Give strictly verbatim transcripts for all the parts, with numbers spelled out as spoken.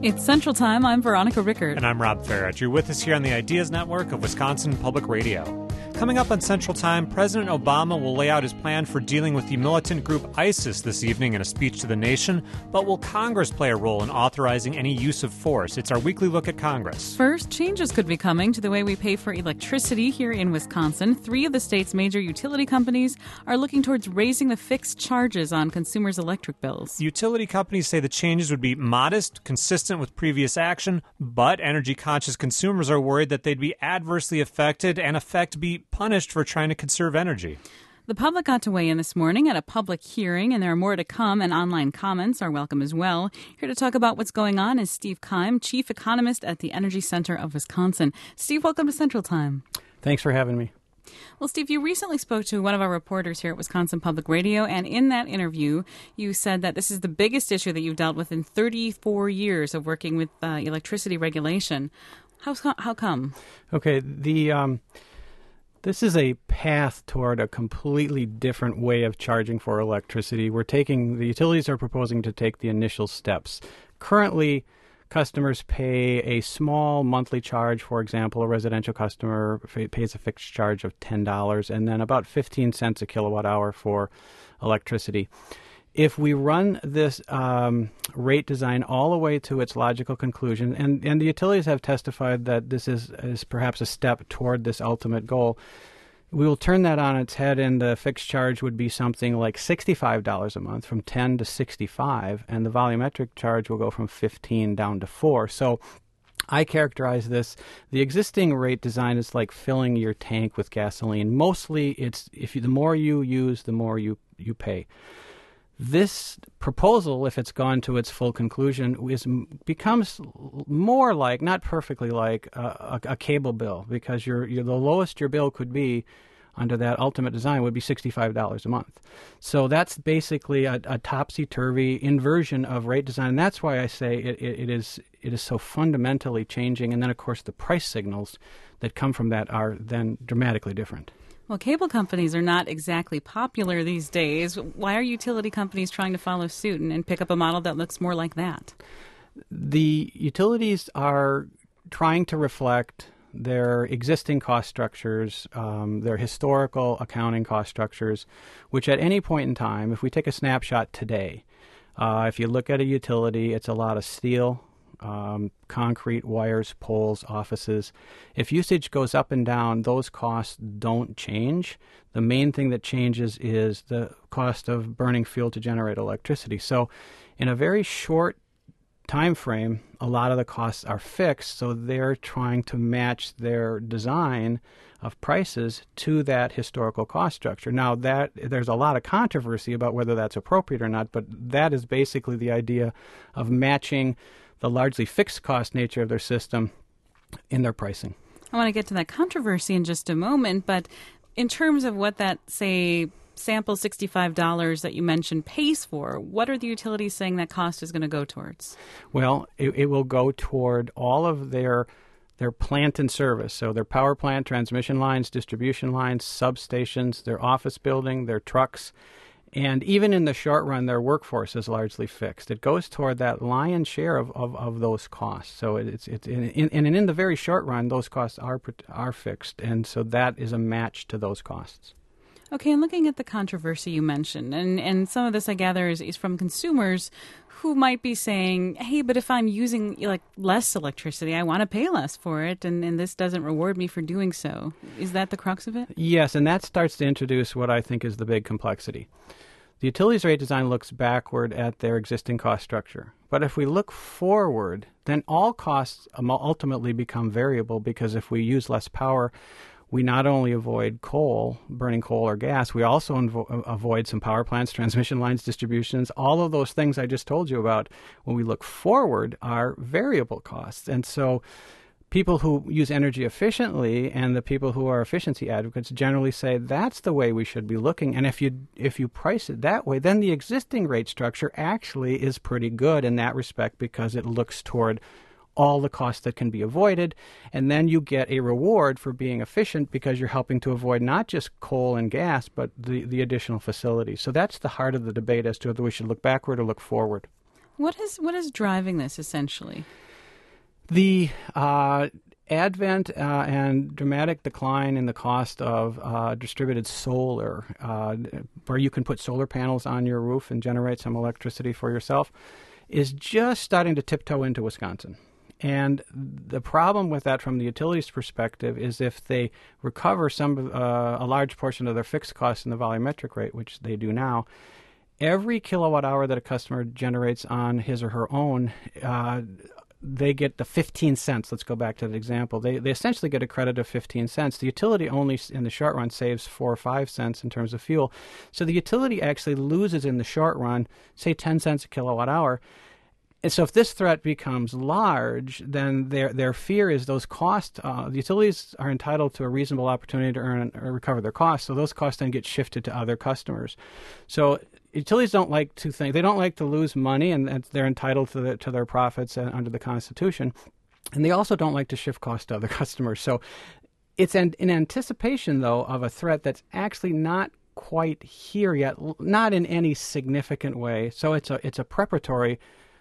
It's Central Time. I'm Veronica Rickert. And I'm Rob Farrett. You're with us here on the Ideas Network of Wisconsin Public Radio. Coming up on Central Time, President Obama will lay out his plan for dealing with the militant group ISIS this evening in a speech to the nation. But will Congress play a role in authorizing any use of force? It's our weekly look at Congress. First, changes could be coming to the way we pay for electricity here in Wisconsin. Three of the state's major utility companies are looking towards raising the fixed charges on consumers' electric bills. Utility companies say the changes would be modest, consistent with previous action, but energy-conscious consumers are worried that they'd be adversely affected and affect be punished for trying to conserve energy. The public got to weigh in this morning at a public hearing, and there are more to come, and online comments are welcome as well. Here to talk about what's going on is Steve Keim, Chief Economist at the Energy Center of Wisconsin. Steve, welcome to Central Time. Thanks for having me. Well, Steve, you recently spoke to one of our reporters here at Wisconsin Public Radio, and in that interview, you said that this is the biggest issue that you've dealt with in thirty-four years of working with uh, electricity regulation. How, how come? Okay, the... Um This is a path toward a completely different way of charging for electricity. We're taking, the utilities are proposing to take the initial steps. Currently, customers pay a small monthly charge. For example, a residential customer pays a fixed charge of ten dollars and then about fifteen cents a kilowatt hour for electricity. If we run this um, rate design all the way to its logical conclusion, and, and the utilities have testified that this is, is perhaps a step toward this ultimate goal, we will turn that on its head, and the fixed charge would be something like sixty-five dollars a month, from ten to sixty-five, and the volumetric charge will go from fifteen down to four. So I characterize this, the existing rate design is like filling your tank with gasoline. Mostly, it's if you, the more you use, the more you, you pay. This proposal, if it's gone to its full conclusion, is becomes more like, not perfectly like, a, a, a cable bill, because your, your, the lowest your bill could be under that ultimate design would be sixty-five dollars a month. So that's basically a, a topsy-turvy inversion of rate design, and that's why I say it, it, it is it is so fundamentally changing. And then, of course, the price signals that come from that are then dramatically different. Well, cable companies are not exactly popular these days. Why are utility companies trying to follow suit and, and pick up a model that looks more like that? The utilities are trying to reflect their existing cost structures, um, their historical accounting cost structures, which at any point in time, if we take a snapshot today, uh, if you look at a utility, it's a lot of steel, Um, concrete, wires, poles, offices. If usage goes up and down, those costs don't change. The main thing that changes is the cost of burning fuel to generate electricity. So in a very short time frame, a lot of the costs are fixed, so they're trying to match their design of prices to that historical cost structure. Now, that there's a lot of controversy about whether that's appropriate or not, but that is basically the idea of matching the largely fixed cost nature of their system in their pricing. I want to get to that controversy in just a moment, but in terms of what that, say, sample sixty-five dollars that you mentioned pays for, what are the utilities saying that cost is going to go towards? Well, it, it will go toward all of their their plant and service, so their power plant, transmission lines, distribution lines, substations, their office building, their trucks. And even in the short run, their workforce is largely fixed. It goes toward that lion's share of, of, of those costs. So it's it's in, in, and in the very short run, those costs are are fixed, and so that is a match to those costs. Okay, and looking at the controversy you mentioned, and, and some of this I gather is, is from consumers who might be saying, hey, but if I'm using like less electricity, I want to pay less for it, and, and this doesn't reward me for doing so. Is that the crux of it? Yes, and that starts to introduce what I think is the big complexity. The utilities rate design looks backward at their existing cost structure. But if we look forward, then all costs ultimately become variable, because if we use less power, we not only avoid coal, burning coal or gas, we also invo- avoid some power plants, transmission lines, distributions. All of those things I just told you about, when we look forward, are variable costs. And so people who use energy efficiently and the people who are efficiency advocates generally say that's the way we should be looking. And if you if you price it that way, then the existing rate structure actually is pretty good in that respect, because it looks toward all the costs that can be avoided, and then you get a reward for being efficient because you're helping to avoid not just coal and gas, but the, the additional facilities. So that's the heart of the debate as to whether we should look backward or look forward. What is what is driving this essentially? The uh, advent uh, and dramatic decline in the cost of uh, distributed solar, uh, where you can put solar panels on your roof and generate some electricity for yourself, is just starting to tiptoe into Wisconsin. And the problem with that from the utilities perspective is if they recover some uh, a large portion of their fixed costs in the volumetric rate, which they do now, every kilowatt hour that a customer generates on his or her own, uh, they get the fifteen cents. Let's go back to the example. They they essentially get a credit of fifteen cents. The utility only, in the short run, saves four or five cents in terms of fuel. So the utility actually loses in the short run, say ten cents a kilowatt hour. And so if this threat becomes large, then their their fear is those costs, uh, the utilities are entitled to a reasonable opportunity to earn or recover their costs, so those costs then get shifted to other customers. So utilities don't like to think, they don't like to lose money, and, and they're entitled to, the, to their profits under the Constitution. And they also don't like to shift costs to other customers. So it's an, in anticipation, though, of a threat that's actually not quite here yet, not in any significant way. So it's a it's a preparatory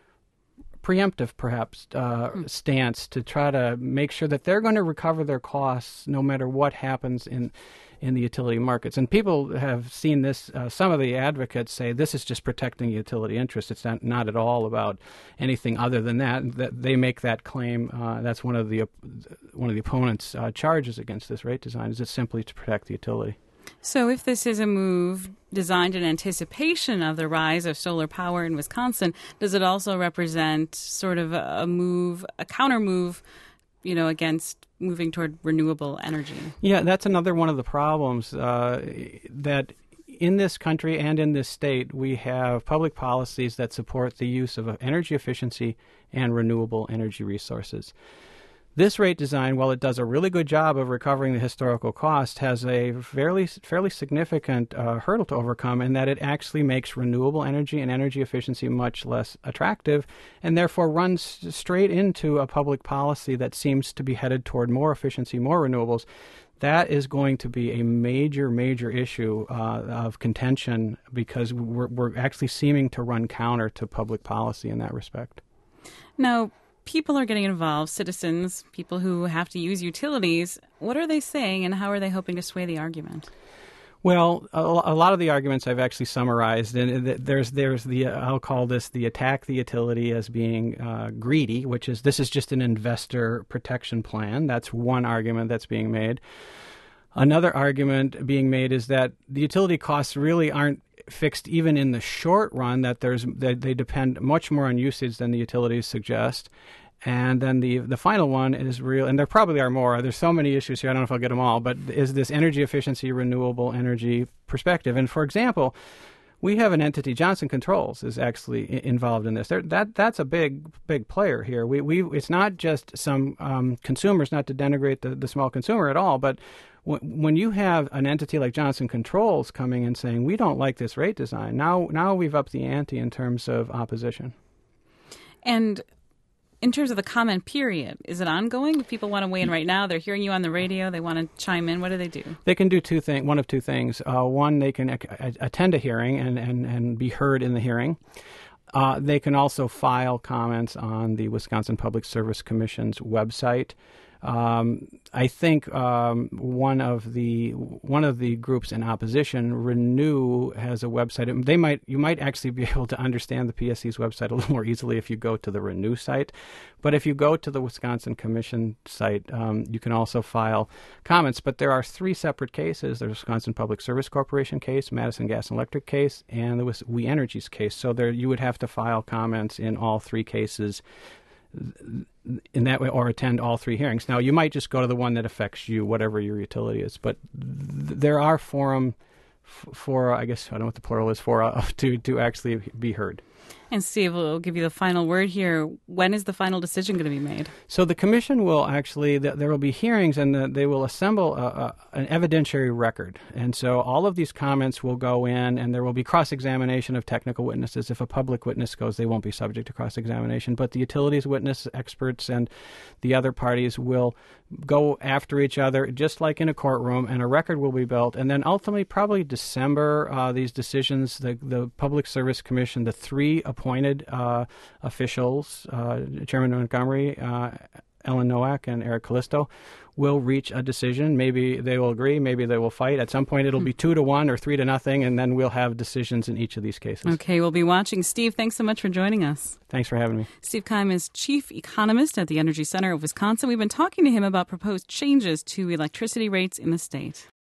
preemptive, perhaps, uh, mm. stance to try to make sure that they're going to recover their costs no matter what happens in in the utility markets. And people have seen this. Uh, some of the advocates say this is just protecting utility interests. It's not, not at all about anything other than that. That they make that claim. Uh, that's one of the uh, one of the opponents' uh, charges against this rate design, is it's simply to protect the utility. So if this is a move designed in anticipation of the rise of solar power in Wisconsin, does it also represent sort of a move, a counter move, you know, against moving toward renewable energy? Yeah, that's another one of the problems uh, that in this country and in this state, we have public policies that support the use of energy efficiency and renewable energy resources. This rate design, while it does a really good job of recovering the historical cost, has a fairly fairly significant uh, hurdle to overcome, in that it actually makes renewable energy and energy efficiency much less attractive, and therefore runs straight into a public policy that seems to be headed toward more efficiency, more renewables. That is going to be a major, major issue uh, of contention, because we're, we're actually seeming to run counter to public policy in that respect. Now, people are getting involved, citizens, people who have to use utilities. What are they saying, and how are they hoping to sway the argument? Well, a, a lot of the arguments I've actually summarized, and there's there's the I'll call this the attack the utility as being uh, greedy, which is this is just an investor protection plan. That's one argument that's being made. Another argument being made is that the utility costs really aren't fixed even in the short run, that there's that they depend much more on usage than the utilities suggest. And then the the final one is real, and there probably are more. There's so many issues here, I don't know if I'll get them all, but is this energy efficiency, renewable energy perspective. And for example, we have an entity, Johnson Controls, is actually I- involved in this. There, that that's a big big player here. We we it's not just some um, consumers, not to denigrate the, the small consumer at all, but when you have an entity like Johnson Controls coming and saying, we don't like this rate design, now now we've upped the ante in terms of opposition. And in terms of the comment period, is it ongoing? If people want to weigh in right now, they're hearing you on the radio, they want to chime in, what do they do? They can do two thing, one of two things. Uh, one, they can a- attend a hearing and, and, and be heard in the hearing. Uh, they can also file comments on the Wisconsin Public Service Commission's website. Um, I think um, one of the one of the groups in opposition, Renew, has a website. They might you might actually be able to understand the P S C's website a little more easily if you go to the Renew site. But if you go to the Wisconsin Commission site, um, you can also file comments. But there are three separate cases: there's the Wisconsin Public Service Corporation case, Madison Gas and Electric case, and the We Energies case. So there, you would have to file comments in all three cases in that way, or attend all three hearings. Now, you might just go to the one that affects you, whatever your utility is, but th- there are forum f- for, I guess, I don't know what the plural is for, uh, to, to actually be heard. And Steve, we'll give you the final word here. When is the final decision going to be made? So the commission will actually, there will be hearings, and the, they will assemble a, a, an evidentiary record. And so all of these comments will go in, and there will be cross-examination of technical witnesses. If a public witness goes, they won't be subject to cross-examination. But the utilities witness experts and the other parties will go after each other, just like in a courtroom, and a record will be built. And then ultimately, probably December, uh, these decisions, the, the Public Service Commission, the three appointed appointed uh, officials, uh, Chairman Montgomery, uh, Ellen Nowak, and Eric Callisto, will reach a decision. Maybe they will agree, maybe they will fight. At some point, it'll be two to one or three to nothing, and then we'll have decisions in each of these cases. Okay, we'll be watching. Steve, thanks so much for joining us. Thanks for having me. Steve Keim is chief economist at the Energy Center of Wisconsin. We've been talking to him about proposed changes to electricity rates in the state.